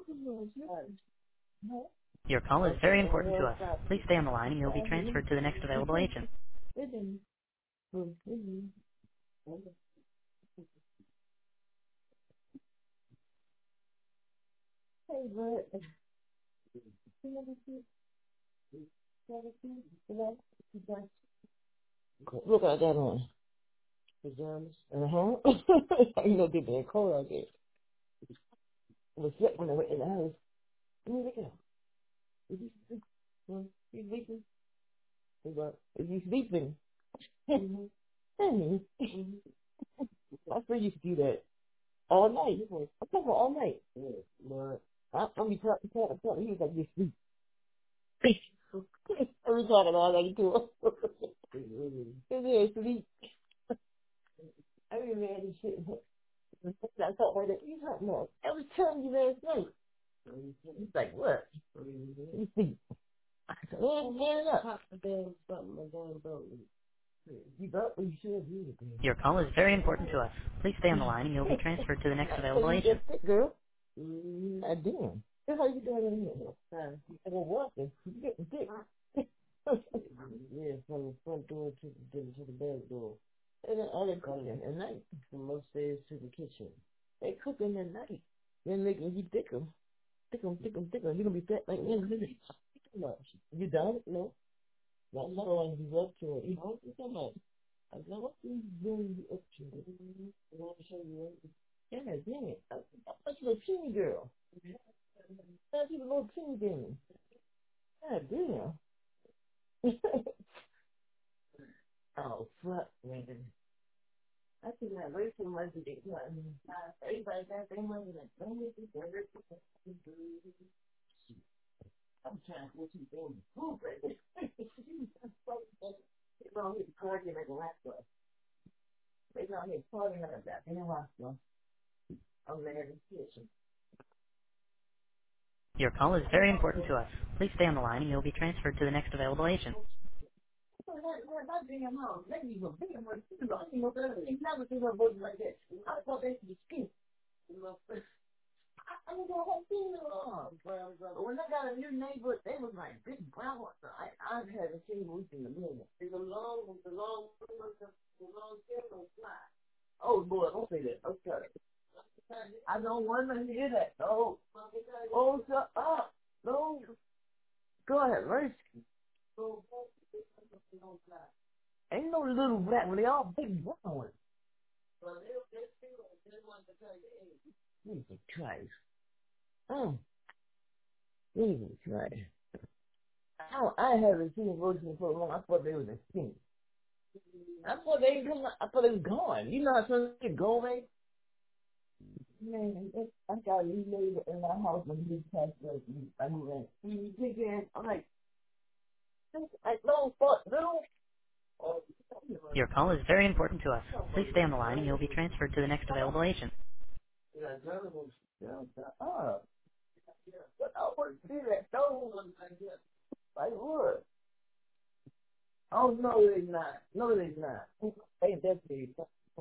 Your call is very important to us. Please stay on the line and you'll be transferred to the next available agent. Look, I got on pajamas. You know, they been cold out there. It was wet when I went in the house. Look at him. Is he sleeping? He's sleeping. Is he sleeping? Honey. My friend used to do that all night. I'm talking about all night. But I'm be talking. He was like, you sleep. I was talking all night to him. His ass sleep. I remember that shit. I thought about that. He's like, no, I was telling you last night. He's like, what? You see, I said, man, stand up. You got what you should do. Your call is very important to us. Please stay on the line and you'll be transferred to the next available You agent. get thick, girl. I did. That's how you doing in here. I go walking. You getting thick. Yeah, from the front door to the back door. And then all they call it at night. From upstairs to the kitchen. They cooking at night. Then they can you thick 'em. Thick 'em, thick 'em, thick 'em. You gonna be fat like me in a minute. You done? No. That's not all you up to it. You know what you talking about? I said, what are you doing up to it? I want to show you. Yeah, dang it. I thought you were a teeny girl. I thought you were a little teeny thing. God damn. Oh, fuck, man. I think that way too much to get done. Everybody got their money. Like, don't make this work. I'm trying to get you things. Move it. They're going to hit the car, get like a last one. They're going to hit party like that. They're going to I'm there in the kitchen. Your call is very important to us. Please stay on the line and you'll be transferred to the next available agent. Not damn house. Maybe even bigger one. I think it's never seen her voice like that. I thought they could speak. I was going to have seen her. But when I got a new neighbor, they was like big brown ones. I haven't seen them in the middle. It's a long, fly. Oh, boy, don't say that. Okay. I don't want to hear that. No. Oh, shut up. No. Go ahead, Mercy. Ain't no little black one. They all big brown ones. Jesus Christ. Jesus Christ. I haven't seen Rosie for long. I thought they was extinct. I thought they come. I thought they was gone. You know how some shit go away? Man, I got a new neighbor in my house when he passed away. I mean, he take in. I'm like, no, fuck, no. Oh, Your call is very important to us. Please stay on the line and you'll be transferred to the next available agent. up. But I want to see that. No, I would. Oh, no, they not. No, they not. Hey, that's the.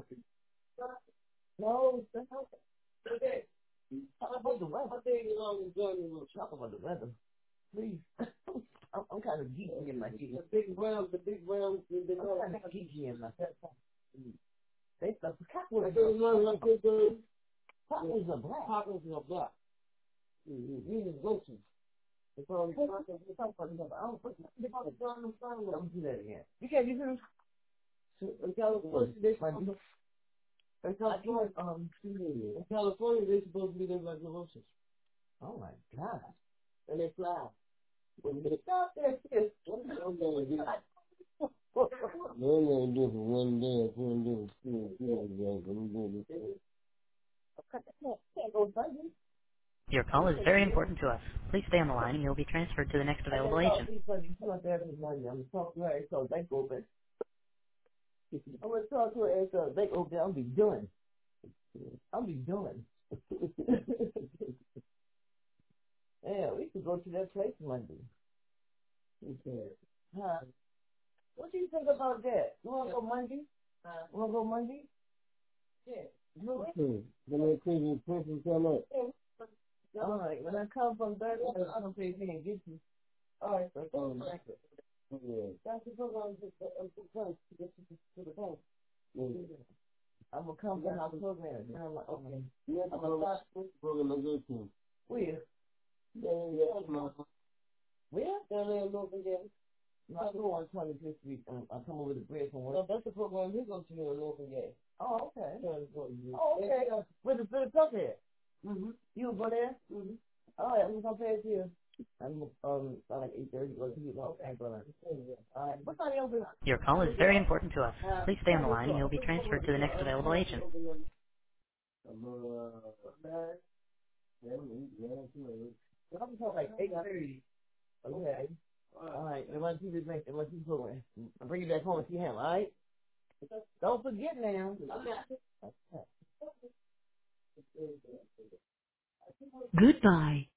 No, that's not. Okay. Talk about the weather. I think you know talk about the weather. Please. I'm kind of geeky in my geeky. The big brown, I'm kind of geeky in my. They the cockroaches. Cockroaches are black. Cockroaches are black. These are roaches. Don't do that again. You can't use them. In California, in California, they're supposed to be there like the roaches. Oh my God. And they fly. When they stop there, kids. They're going to do for one day, can't go Sunday. Your call is very important to us. Please stay on the line and you'll be transferred to the next available agent. I'm going to talk to her so they open. I'm going to talk to her so they open. I'll be doing. Yeah, we could go to that place Monday. Huh? What do you think about that? You want to go Monday? You want to go Monday? Yeah. Okay. When that crazy person come up. All right, when I come from that, I don't pay me and get you. All right, so yeah. That's the program to get you to the phone. Yeah. I'm gonna come from our program. And I'm like, okay. Yeah, I'm gonna start this program again. Where? Yeah. Where? Down there in Norfolk, yeah. No, I go on 25th Street. I come over the bridge from work. No, that's the program he goes to in Norfolk, yeah. Oh, okay. Oh, okay. Where the truck at? Mm-hmm. You go there? Mm-hmm. All right, I'm gonna pay it to you. I'm by like 8:30 or 2 o'clock. Okay, brother. All right. What time you open? Your call is very important to us. Please stay on the line and you'll be transferred to the next available agent. I'm talking like 8:30. Okay. All right. And once you just make, once you put it, I'll bring you back home and see him. All right. Don't forget now. Goodbye.